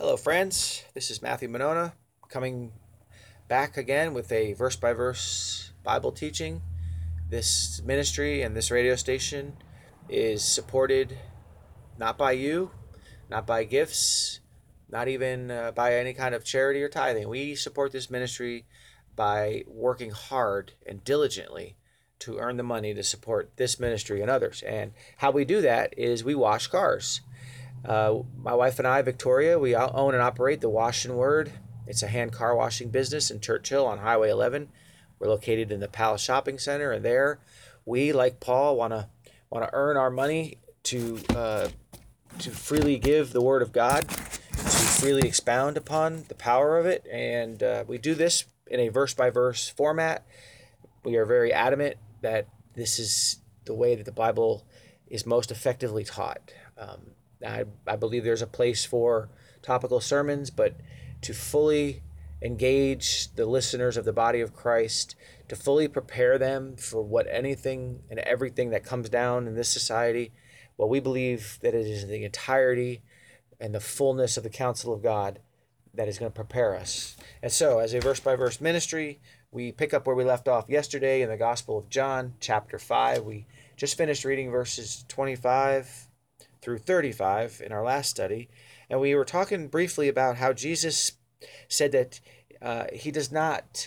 Hello, friends. This is Matthew Monona coming back again with a verse by verse Bible teaching. This ministry and this radio station is supported not by you, not by gifts, not even by any kind of charity or tithing. We support this ministry by working hard and diligently to earn the money to support this ministry and others. And how we do that is we wash cars. My wife and I, Victoria, we own and operate the Wash and Word. It's a hand car washing business in Churchill on Highway 11. We're located in the Palace Shopping Center, and there we, like Paul, want to earn our money to freely give the Word of God, to freely expound upon the power of it, and we do this in a verse by verse format. We are very adamant that this is the way that the Bible is most effectively taught. I believe there's a place for topical sermons, but to fully engage the listeners of the body of Christ, to fully prepare them for what anything and everything that comes down in this society, well, we believe that it is the entirety and the fullness of the counsel of God that is going to prepare us. And so, as a verse-by-verse ministry, we pick up where we left off yesterday in the Gospel of John, chapter 5. We just finished reading verses 25 through 35 in our last study, and we were talking briefly about how Jesus said that he does not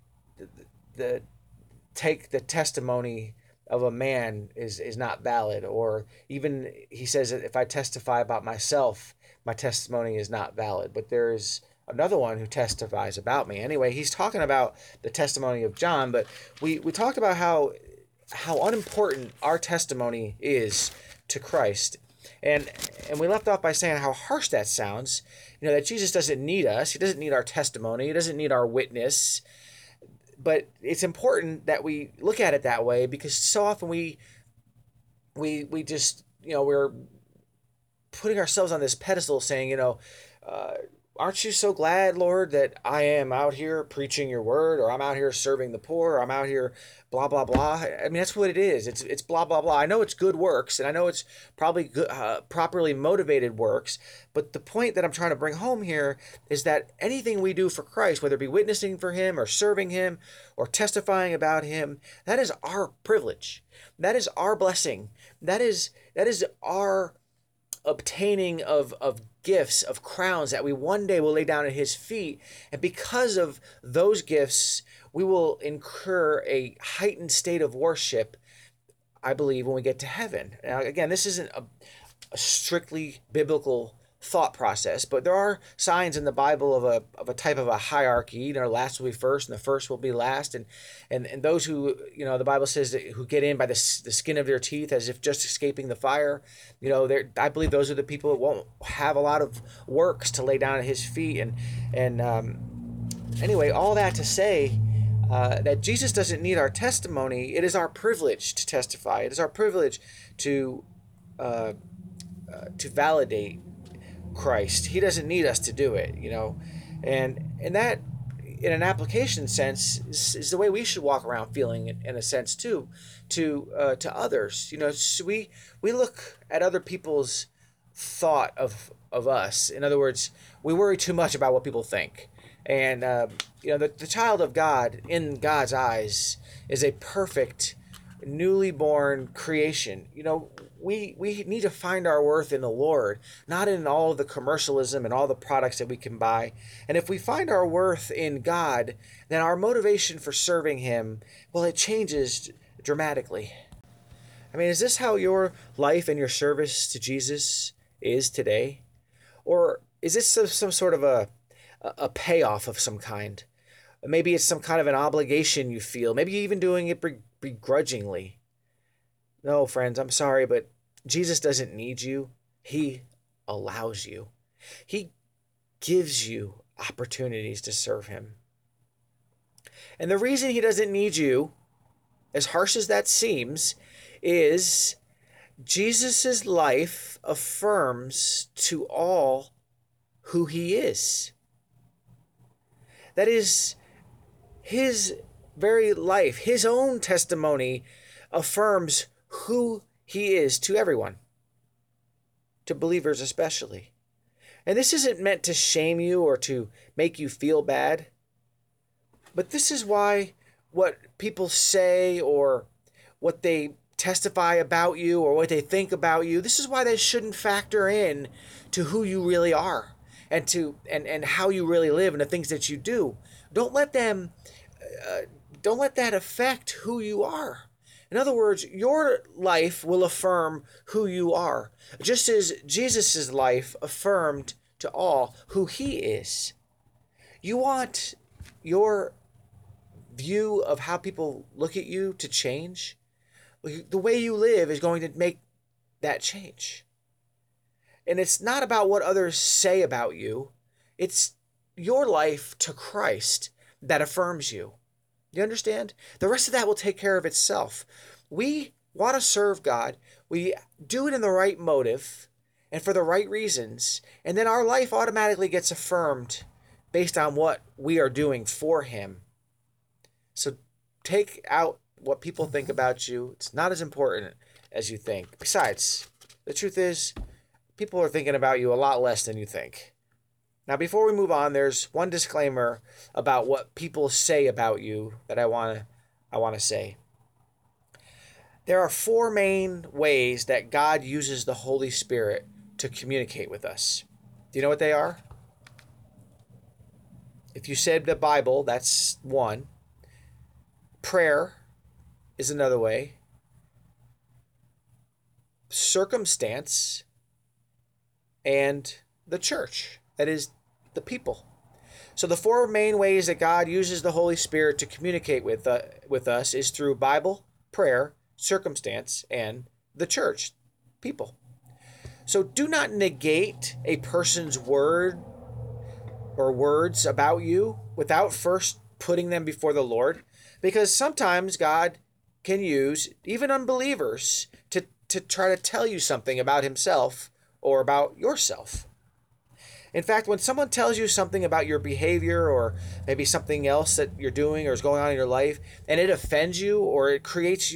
take the testimony of a man is not valid, or even he says that if I testify about myself, my testimony is not valid, but there is another one who testifies about me. Anyway, he's talking about the testimony of John, but we talked about how unimportant our testimony is to Christ. And we left off by saying how harsh that sounds, that Jesus doesn't need us. He doesn't need our testimony. He doesn't need our witness. But it's important that we look at it that way, because so often we just, we're putting ourselves on this pedestal saying, aren't you so glad, Lord, that I am out here preaching your word, or I'm out here serving the poor, or I'm out here blah, blah, blah. I mean, that's what it is. It's blah, blah, blah. I know it's good works, and I know it's probably good, properly motivated works, but the point that I'm trying to bring home here is that anything we do for Christ, whether it be witnessing for him or serving him or testifying about him, that is our privilege. That is our blessing. That is our obtaining of gifts, of crowns that we one day will lay down at his feet. And because of those gifts, we will incur a heightened state of worship, I believe, when we get to heaven. Now, again, this isn't a strictly biblical thought process, but there are signs in the Bible of a type of a hierarchy. Last will be first, and the first will be last, and those who, the Bible says that who get in by the skin of their teeth, as if just escaping the fire. I believe those are the people that won't have a lot of works to lay down at his feet. Anyway, all that to say that Jesus doesn't need our testimony. It is our privilege to testify. It is our privilege to validate Christ. He doesn't need us to do it, and that, in an application sense, is the way we should walk around feeling, in a sense too, to others. So we look at other people's thought of us. In other words, we worry too much about what people think, and the child of God in God's eyes is a perfect, newly born creation. We need to find our worth in the Lord, not in all of the commercialism and all the products that we can buy. And if we find our worth in God, then our motivation for serving him, well, it changes dramatically. I mean, is this how your life and your service to Jesus is today? Or is this some sort of a payoff of some kind? Maybe it's some kind of an obligation you feel. Maybe you're even doing it begrudgingly. No, friends, I'm sorry, but Jesus doesn't need you. He allows you. He gives you opportunities to serve him. And the reason he doesn't need you, as harsh as that seems, is Jesus' life affirms to all who he is. That is, his very life, his own testimony affirms who he is to everyone, to believers especially. And this isn't meant to shame you or to make you feel bad, but this is why what people say or what they testify about you or what they think about you, this is why they shouldn't factor in to who you really are and and how you really live and the things that you do. Don't let them don't let that affect who you are. In other words, your life will affirm who you are, just as Jesus' life affirmed to all who he is. You want your view of how people look at you to change? The way you live is going to make that change. And it's not about what others say about you. It's your life to Christ that affirms you. You understand? The rest of that will take care of itself. We want to serve God. We do it in the right motive and for the right reasons. And then our life automatically gets affirmed based on what we are doing for him. So take out what people think about you. It's not as important as you think. Besides, the truth is, people are thinking about you a lot less than you think. Now, before we move on, there's one disclaimer about what people say about you that I want to say. There are 4 main ways that God uses the Holy Spirit to communicate with us. Do you know what they are? If you said the Bible, that's one. Prayer is another way. Circumstance and the church. That is the people. So the 4 main ways that God uses the Holy Spirit to communicate with us is through Bible, prayer, circumstance, and the church, people. So do not negate a person's word or words about you without first putting them before the Lord, because sometimes God can use even unbelievers to try to tell you something about himself or about yourself. In fact, when someone tells you something about your behavior or maybe something else that you're doing or is going on in your life, and it offends you or it creates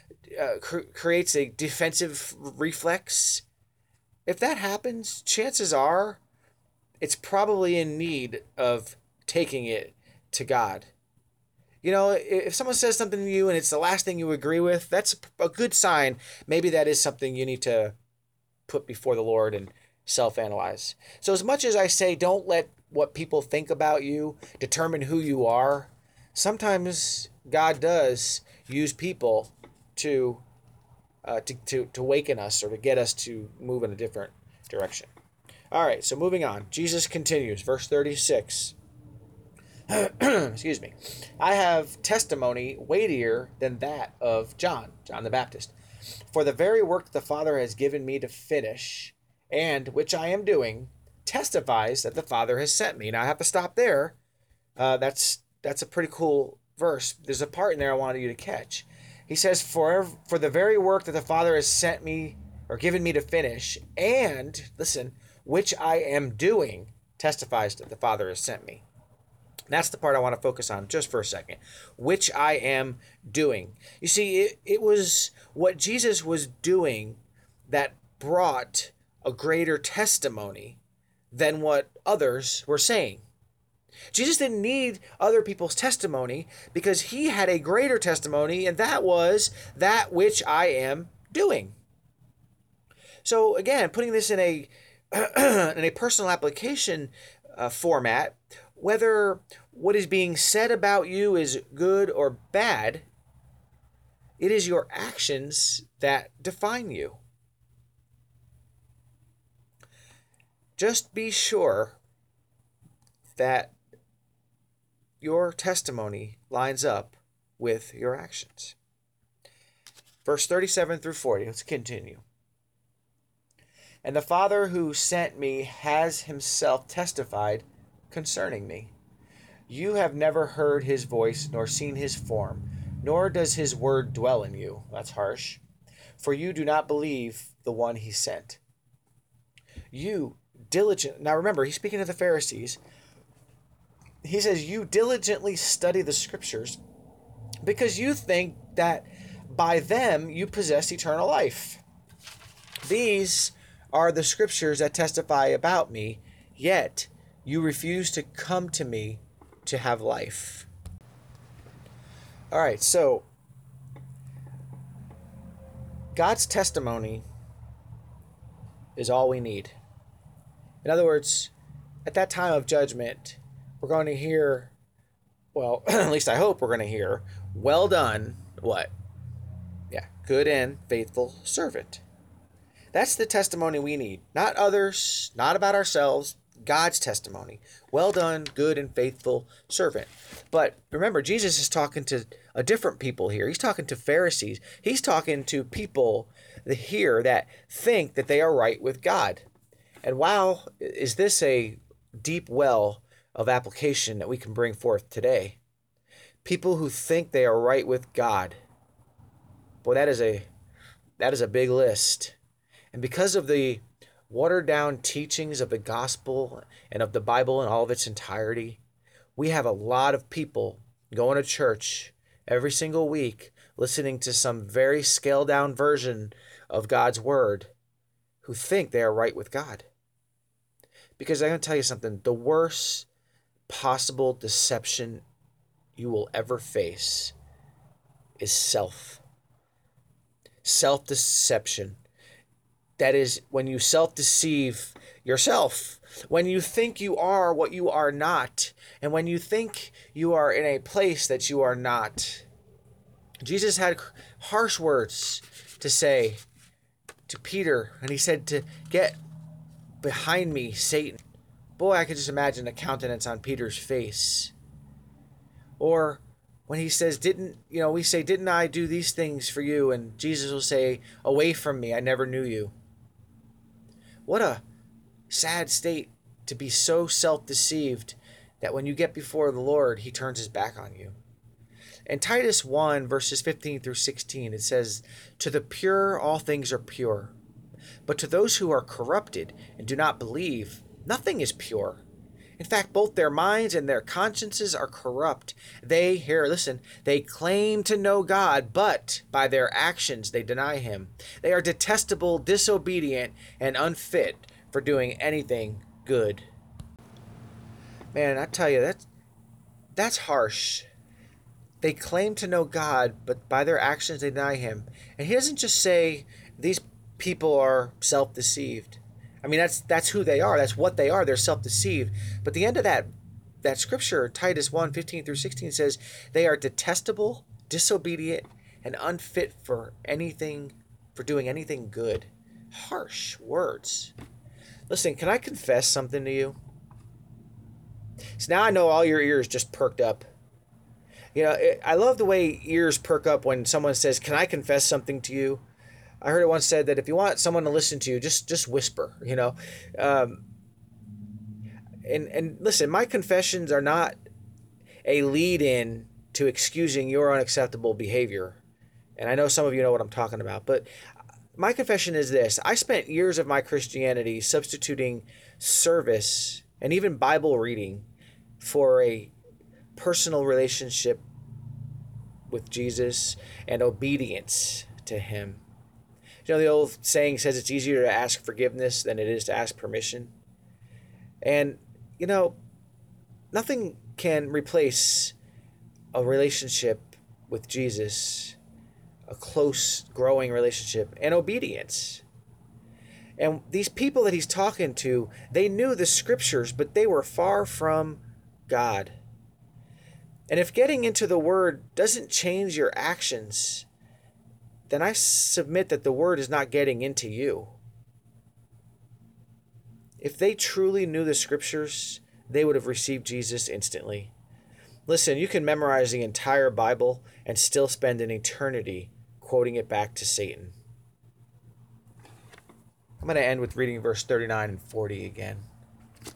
a defensive reflex, if that happens, chances are it's probably in need of taking it to God. You know, if someone says something to you and it's the last thing you agree with, that's a good sign. Maybe that is something you need to put before the Lord and self-analyze. So as much as I say don't let what people think about you determine who you are, sometimes God does use people to waken us or to get us to move in a different direction. All right, so moving on. Jesus continues, verse 36. Excuse me. I have testimony weightier than that of John the Baptist. For the very work the Father has given me to finish, and which I am doing, testifies that the Father has sent me. Now I have to stop there. That's a pretty cool verse. There's a part in there I wanted you to catch. He says, for the very work that the Father has sent me or given me to finish, and, listen, which I am doing, testifies that the Father has sent me. That's the part I want to focus on just for a second. Which I am doing. You see, it was what Jesus was doing that brought a greater testimony than what others were saying. Jesus didn't need other people's testimony because he had a greater testimony, and that was that which I am doing. So again, putting this in a in a personal application format, whether what is being said about you is good or bad, it is your actions that define you. Just be sure that your testimony lines up with your actions. Verse 37 through 40, let's continue. And the Father who sent me has himself testified concerning me. You have never heard his voice nor seen his form, nor does his word dwell in you. That's harsh. For you do not believe the one he sent. You now remember, he's speaking to the Pharisees. He says, you diligently study the scriptures because you think that by them you possess eternal life. These are the scriptures that testify about me, yet you refuse to come to me to have life. All right, so God's testimony is all we need. In other words, at that time of judgment, we're going to hear, well, at least I hope we're going to hear, well done, what? Yeah, good and faithful servant. That's the testimony we need. Not others, not about ourselves, God's testimony. Well done, good and faithful servant. But remember, Jesus is talking to a different people here. He's talking to Pharisees. He's talking to people here that think that they are right with God. And wow, is this a deep well of application that we can bring forth today? People who think they are right with God. Boy, that is a big list. And because of the watered down teachings of the gospel and of the Bible in all of its entirety, we have a lot of people going to church every single week listening to some very scaled down version of God's word who think they are right with God. Because I'm going to tell you something, the worst possible deception you will ever face is self-deception. That is when you self-deceive yourself, when you think you are what you are not, and when you think you are in a place that you are not. Jesus had harsh words to say to Peter, and he said to get behind me, Satan. Boy, I could just imagine the countenance on Peter's face. Or when he says, we say, didn't I do these things for you? And Jesus will say, away from me, I never knew you. What a sad state to be so self-deceived that when you get before the Lord, he turns his back on you. In Titus 1, verses 15 through 16, it says, to the pure, all things are pure. But to those who are corrupted and do not believe, nothing is pure. In fact, both their minds and their consciences are corrupt. They claim to know God, but by their actions they deny him. They are detestable, disobedient, and unfit for doing anything good. Man, I tell you, that's harsh. They claim to know God, but by their actions they deny him. And he doesn't just say these people are self-deceived. I mean, that's who they are. That's what they are. They're self-deceived. But the end of that scripture, Titus 1, 15 through 16, says they are detestable, disobedient, and unfit for doing anything good. Harsh words. Listen, can I confess something to you? So now I know all your ears just perked up. I love the way ears perk up when someone says, can I confess something to you? I heard it once said that if you want someone to listen to you, just whisper, And listen, my confessions are not a lead-in to excusing your unacceptable behavior. And I know some of you know what I'm talking about. But my confession is this. I spent years of my Christianity substituting service and even Bible reading for a personal relationship with Jesus and obedience to him. The old saying says it's easier to ask forgiveness than it is to ask permission. And, nothing can replace a relationship with Jesus, a close, growing relationship, and obedience. And these people that he's talking to, they knew the scriptures, but they were far from God. And if getting into the word doesn't change your actions, then I submit that the word is not getting into you. If they truly knew the scriptures, they would have received Jesus instantly. Listen, you can memorize the entire Bible and still spend an eternity quoting it back to Satan. I'm going to end with reading verse 39 and 40 again. It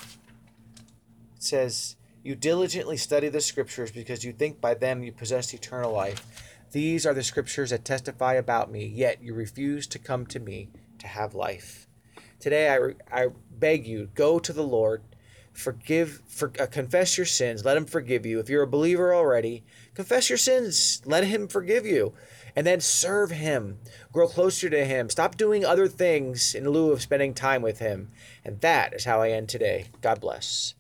says, you diligently study the scriptures because you think by them you possess eternal life. These are the scriptures that testify about me, yet you refuse to come to me to have life. Today I beg you, go to the Lord, Confess your sins. Let him forgive you. If you're a believer already, confess your sins. Let him forgive you. And then serve him. Grow closer to him. Stop doing other things in lieu of spending time with him. And that is how I end today. God bless.